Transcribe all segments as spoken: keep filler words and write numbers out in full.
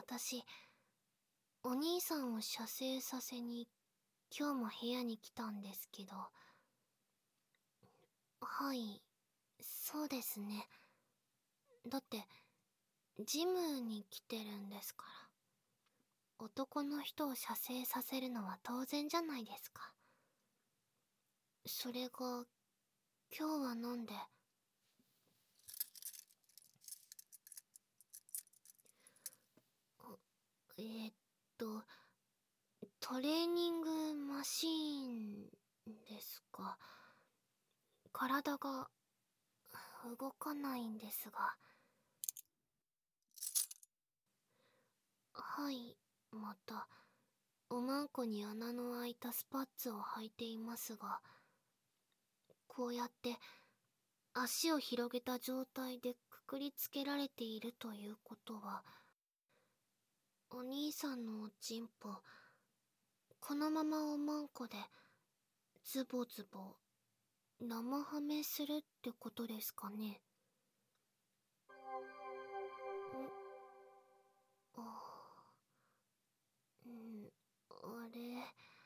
私、お兄さんを射精させに今日も部屋に来たんですけど。はい、そうですね。だってジムに来てるんですから。男の人を射精させるのは当然じゃないですか。それが今日はなんで。えー、っとトレーニングマシーンですか。体が動かないんですが。はい、またおまんこに穴の開いたスパッツを履いていますが、こうやって足を広げた状態でくくりつけられているということは、お兄さんのおちんぽこのままおまんこでズボズボ生ハメするってことですかね。んあんあれ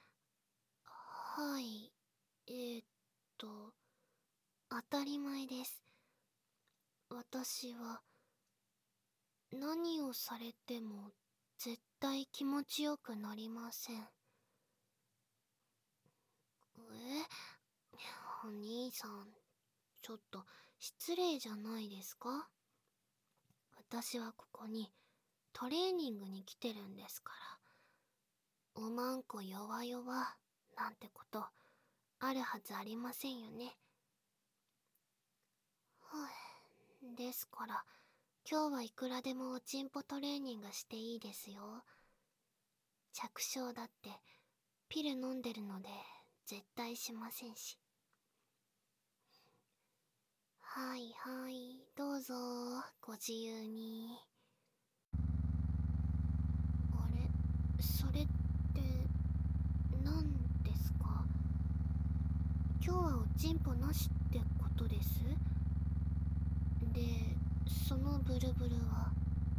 はい、えー、っと当たり前です。私は何をされても絶対気持ちよくなりません。え、お兄さん、ちょっと失礼じゃないですか。私はここにトレーニングに来てるんですから。おまんこ弱々なんてことあるはずありませんよね。はぁ、ですから今日はいくらでもおちんぽトレーニングしていいですよ。着床だってピル飲んでるので絶対しませんし。はいはい、どうぞご自由に。あれ、それって何ですか。今日はおちんぽなしってことです。で、そのブルブルは。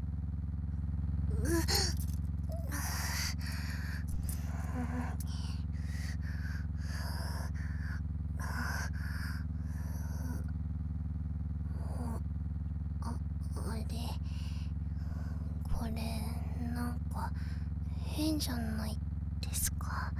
あ、あれ、これなんか変じゃないですか。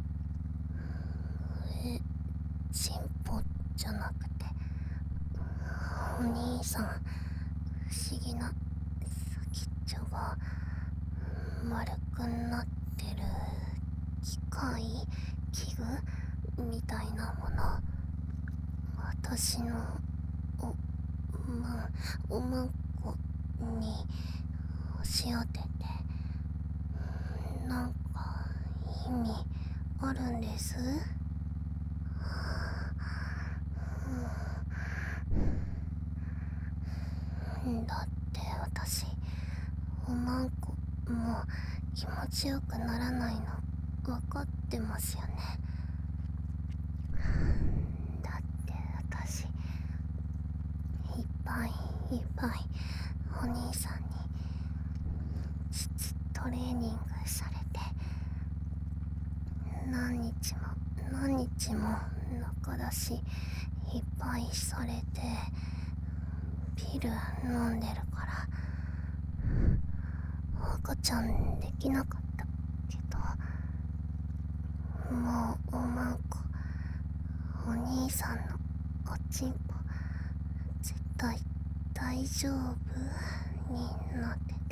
え、チンポじゃなくて、お兄さん、不思議な先っちょが丸くなってる機械、器具みたいなもの。私のおまおまんこに押し当てて、なんか意味あるんです。だって私おまんこもう気持ちよくならないの分かってますよね。だって私いっぱいいっぱいお兄さんにトレーニングされて、何日も何日も中出しいっぱいされてピル飲んでるから赤ちゃんできなかったけど、もうおまんこお兄さんのおちんぽ絶対大丈夫になってて、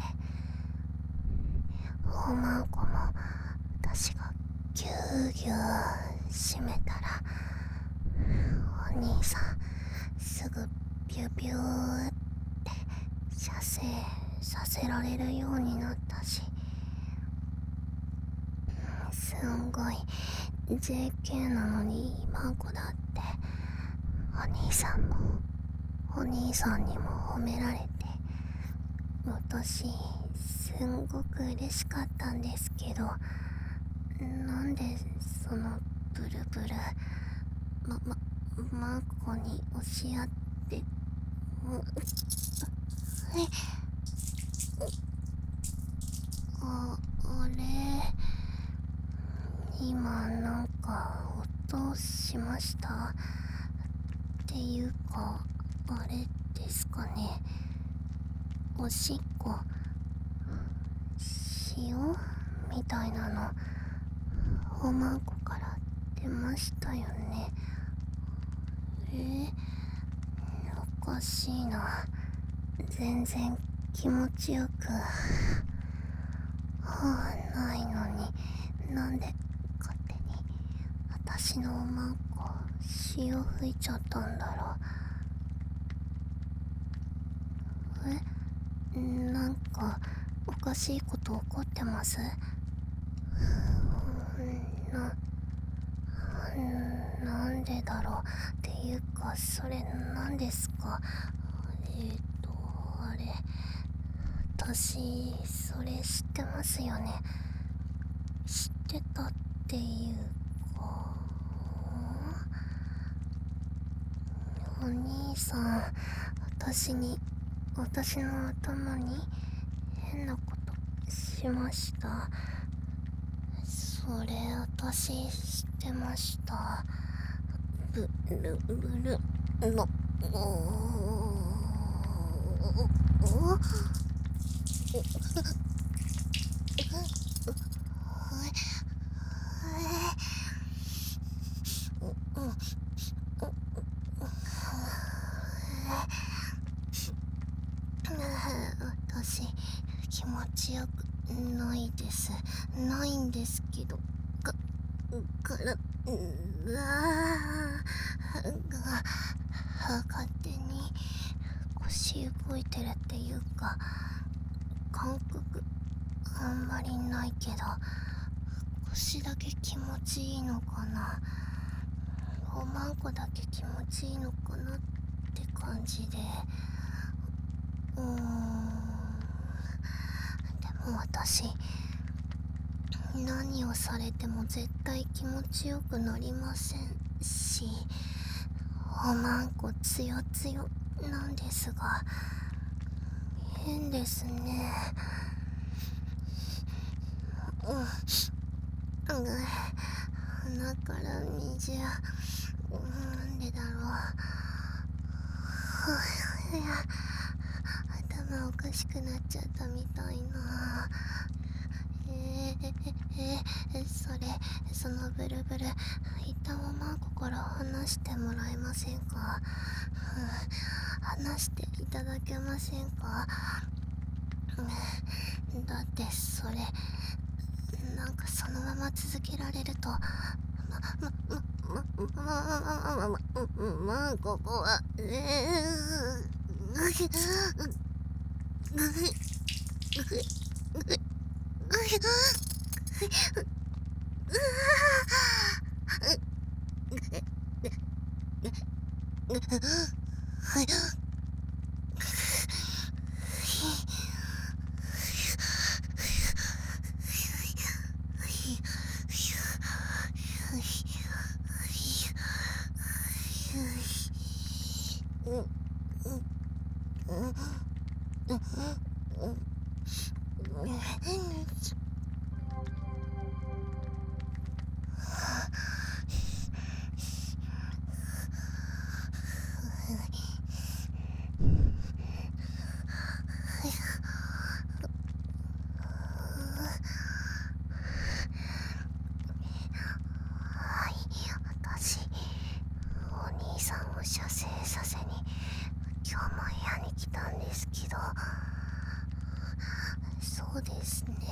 おまんこも私がぎゅうぎゅう締めたらお兄さんすぐビュビューって射精させられるようになったし、すんごい ジェーケー なのに今んこだってお兄さんもお兄さんにも褒められて、私すんごく嬉しかったんですけど、なんでそのブルブルままマンコに押し合ってうえあ、あれ、今なんか音しました？っていうか、あれですかね。おしっこ、塩みたいなの、おまんこから出ましたよね。え、おかしいな。全然気持ちよくはないのに、なんで勝手に私のおまんこ塩吹いちゃったんだろう。え、なんかおかしいこと起こってます？な、なんでだろう。っていうか、それなんですか？えーと、あれ、私、それ知ってますよね。知ってたっていうか、お兄さん、私に、私の頭に変なことしました？それ私知ってました。ブルブルのおお私気持ちよくないです。ないんですけど、かからうわが勝手に腰動いてるっていうか、感覚あんまりないけど、腰だけ気持ちいいのかな。おまんこだけ気持ちいいのかなって感じで。うーん、でも私何をされても絶対気持ちよくなりませんし、おまんこつよつよなんですが、変ですね。うん、鼻から水や、なんでだろう。いや、頭おかしくなっちゃったみたいな。えー、えー、それ、そのブルブル、一旦おまんこから離してもらえませんか？離していただけませんか？だってそれ、なんかそのまま続けられると、ま、ま、ま、ま、ま、ま、ま、ま、ここは、えー、ぐひ、ぐひ、ぐひ、ぐひ、ぐひ、はい、私、お兄さんを射精させに今日も部屋に来たんですけど、そうですね、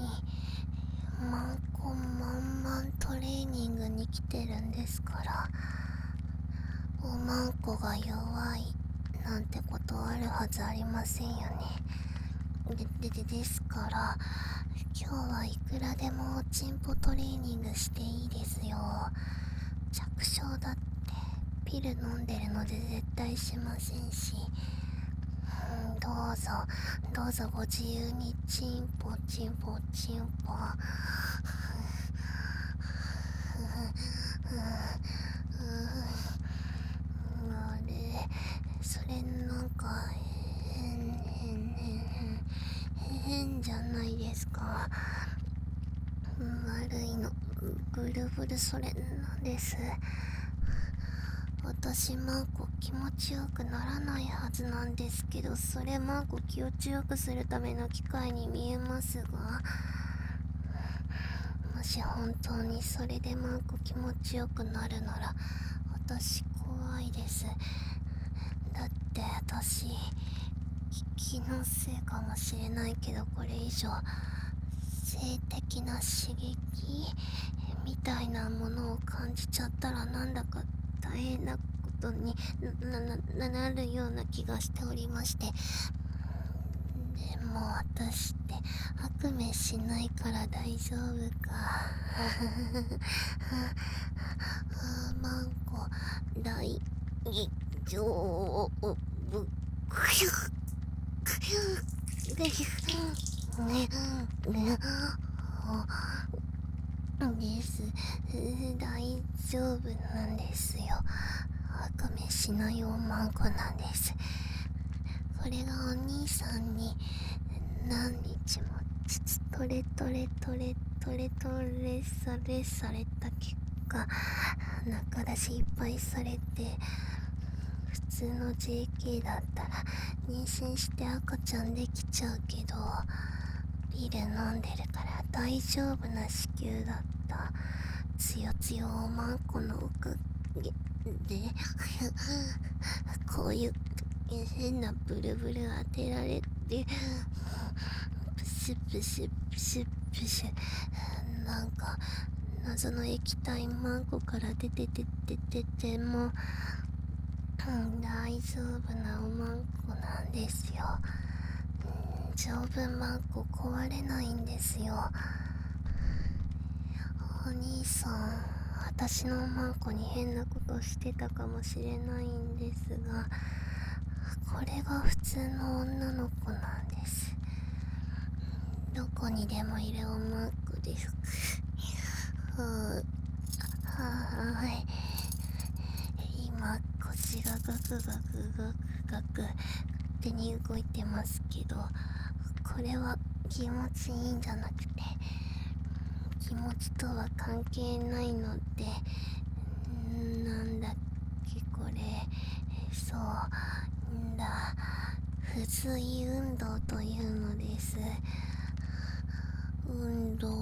マンコまんまんトレーニングに来てるんですから、おまんこが弱いなんてことあるはずありませんよね。で、で、でですから、今日はいくらでもおちんぽトレーニングしていいですよ。着床だってピル飲んでるので絶対しませんし、うん、どうぞどうぞご自由にチンポチンポチンポ。あれ、それなんか変変変変変じゃないですか。悪いのブルブルそれなんです。私マンコ気持ちよくならないはずなんですけど、それマンコ気持ちよくするための機械に見えますが、もし本当にそれでマンコ気持ちよくなるなら私怖いです。だって私気のせいかもしれないけど、これ以上性的な刺激みたいなものを感じちゃったらなんだか大変なことに な, な, な, なるような気がしておりまして。でも私って悪夢しないから大丈夫か。マンコ大丈夫ね、ね、です。大丈夫なんですよ。悪夢しないおまんこなんです。これがお兄さんに何日もトレトレトレトレトレされされた結果、中出しいっぱいされて、普通の ジェーケー だったら妊娠して赤ちゃんできちゃうけど、ピル飲んでるから大丈夫な子宮だった。つよつよおまんこのおかげでこういう変なブルブル当てられて、プシュプシュプシュプシュ、なんか謎の液体マンコから出ててててても、うん、大丈夫なおまんこなんですよ。丈夫マンコ壊れないんですよ。お兄さん、私のマンコに変なことしてたかもしれないんですが、これが普通の女の子なんです。どこにでもいるおまんこです。ははーい。今腰がガクガクガクガク勝手に動いてますけど、これは気持ちいいんじゃなくて気持ちとは関係ないので、なんだっけこれ、そうだ、不随運動というのです。運動、う、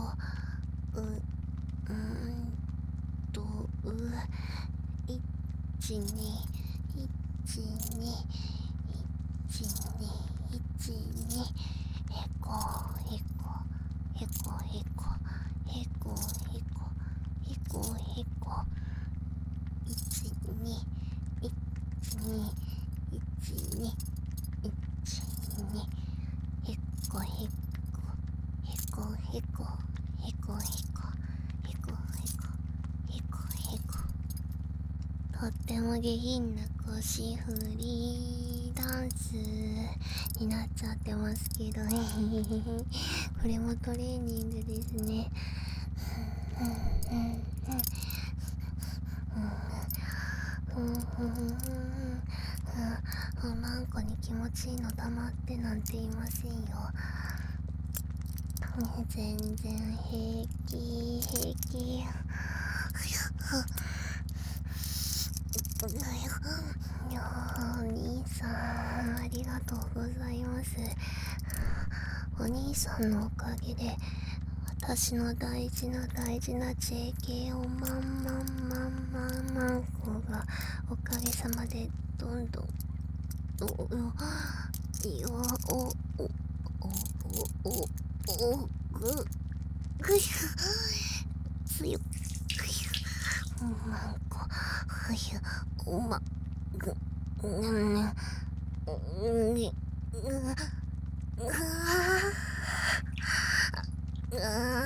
うんと、う、いちに、いちに、いちに、いちに、へこへこ、へこへこ、へこへこ、へこへこ、いちに、いちに、いちに、いちに、へこへこ、へこへこ、へこへこ、へこへこ、へこへこ。とっても下品な腰振りダンスになっちゃってますけどこれもトレーニングですね。おまんこに気持ちいいの溜まってなんていませんよ。全然平気平気。お兄さんありがとうございます。お兄さんのおかげで私の大事な大事な ジェーケー をまんまんまんまんまんこがおかげさまでどんどんおおおおおおおおぐぐひゅ強くまんこふゆおまぐぬぬにぐぐあ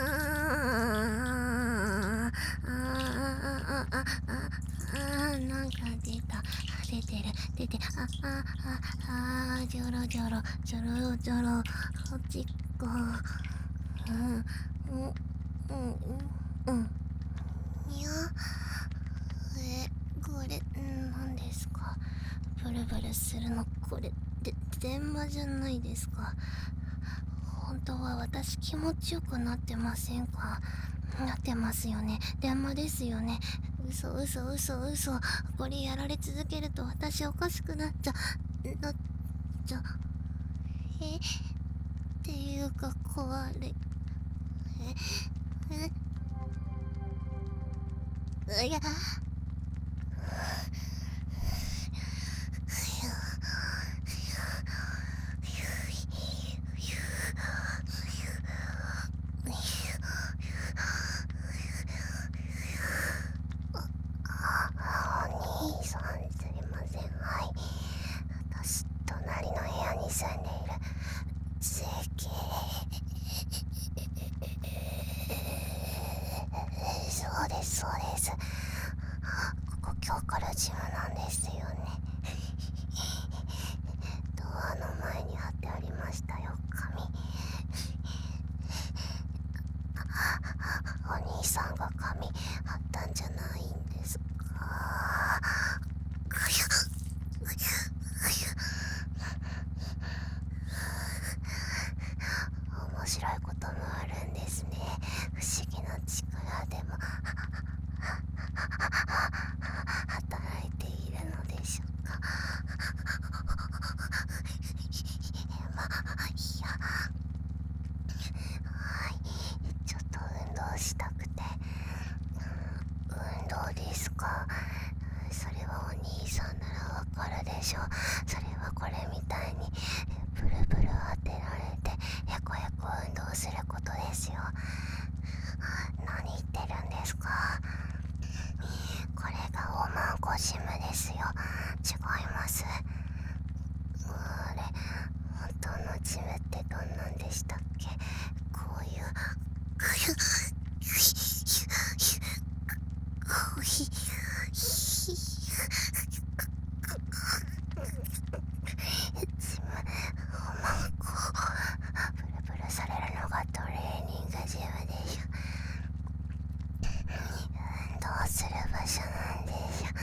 あなんか出た出てる出てああああジョロジョロジョロジョロこっちこううんうんうんうんいやえこれなんですかブルブルするのこれで電話じゃないですか本当は私気持ちよくなってませんかなってますよね電話ですよね嘘嘘嘘嘘これやられ続けると私おかしくなっちゃなっちゃえっていうか壊れええいやお兄さんすいませんはい私隣の部屋に住んでいる税金そうですそうですここ今日からジムなんですよねドアの前に貼ってありましたよ紙お兄さんが紙貼ったんじゃないんですか面白いこともあるんですね不思議な力でも働いているのでしょうかまあいいやはいちょっと運動したくて運動ですかそれはお兄さんならわかるでしょそれはこれみたいにブルブル当てられてへこへこ運動することですよ何言ってるんですかこれがおまんこジムですよ違いますあれ本当のジムってどんなんでしたっけこういうジムおまんこブルブルされるのがトレーニングジムでしょ運動する場所なんでしょ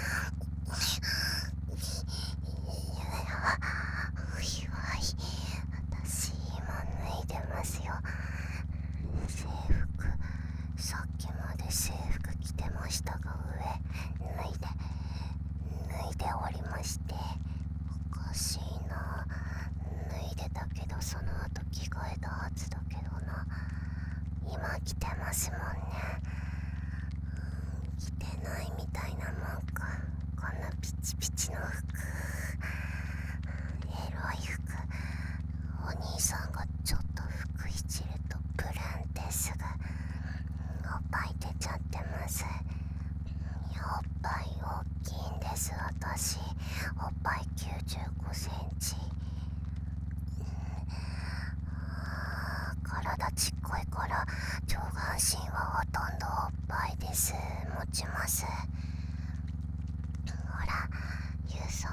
私今脱いでますよ制服さっきまで制服着てましたが上脱いで脱いでおりましておかしいな脱いでたけどその後着替えたはずだけどな今着てますもんね着てないみたいなもんかこんなピチピチの服エロい服お兄さんがちょっと服いじるとブルンってすぐおっぱい出ちゃってますいやおっぱい大きいんです私おっぱいきゅうじゅうごセンチ体ちっこいから上半身はほとんどおっぱいです持ちますほら有酸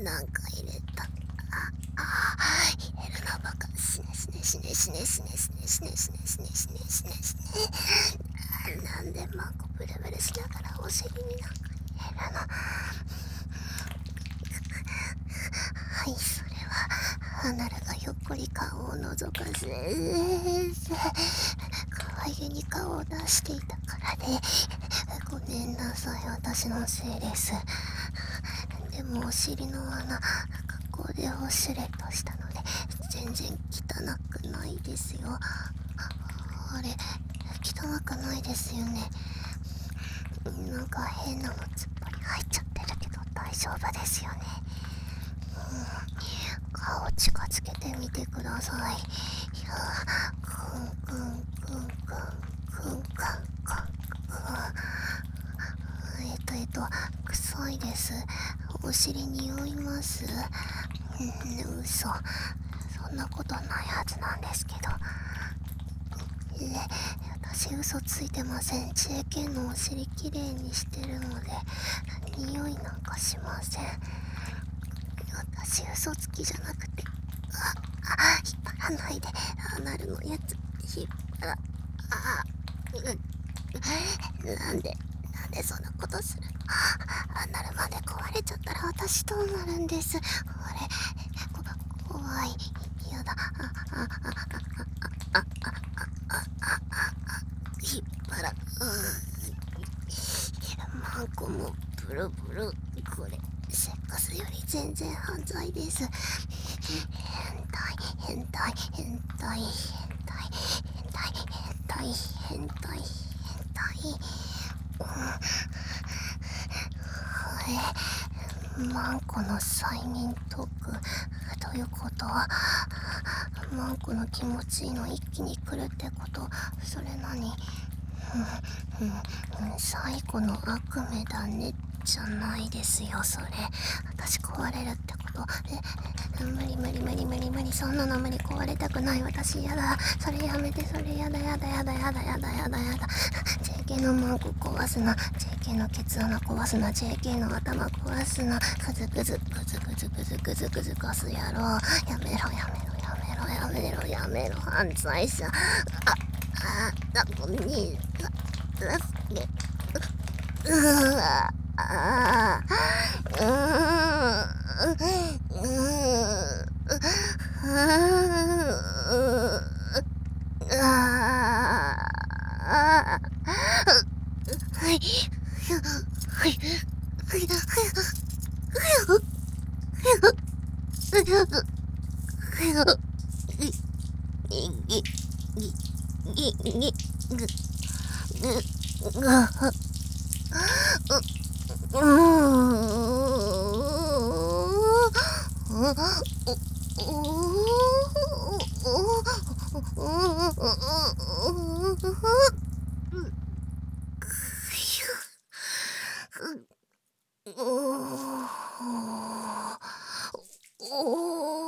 なんか入れた。ああ、入れるのバカ。しねしねしねしねしねしねしねしねしねしねしねしね。なんでマンコブルブルしながらお尻になんか入れるの。はい、それはアナルがひょっこり顔を覗かせ可愛げに顔を出していたからで、ごめんなさい、私のせいです。でもお尻の穴、学校でおしれっとしたので全然汚くないですよ。あれ、汚くないですよね。なんか変なのつっぱり入っちゃってるけど大丈夫ですよね。うん、顔近づけてみてください。いや、くんくんくんくんくんくんくんくん。えっとえっと臭いです。お尻匂います。うん、嘘、そんなことないはずなんですけど。え、私嘘ついてません。 ジェーケー のお尻きれいにしてるので匂いなんかしません。私嘘つきじゃなくて、ああ、引っ張らないで。アナルのやつ引っ張ら、あ、うん、なんでなんでそんなことするの。アナルまで壊れちゃったら私どうなるんです。あれ、こ怖い、やだ。ああああああああああ、引っ張ら、うん、マンコもブルブル。これセックスより全然犯罪です。変態変態変態変態変態変態変態変態。え、マンコの催眠トークどういうこと。マンコの気持ちいいの一気に来るってこと。それ何。うんうん、最後の悪夢だねじゃないですよそれ。私壊れるってこと。え、無理無理無理無理無理、そんなの無理、壊れたくない。私やだ、それやめて、それやだやだやだやだやだやだやだ。 ジェーケー のマンコ壊すな、 ジェーケー のケツ穴壊すな、 ジェーケー の頭壊すな、グズグズグズグズグズグズグズガス野郎、やめろやめろやめろやめろやめろ、犯罪者。ああ、だこに助け、うわあ、うーん、うーん、ああ、はい、はい、はい、うーん。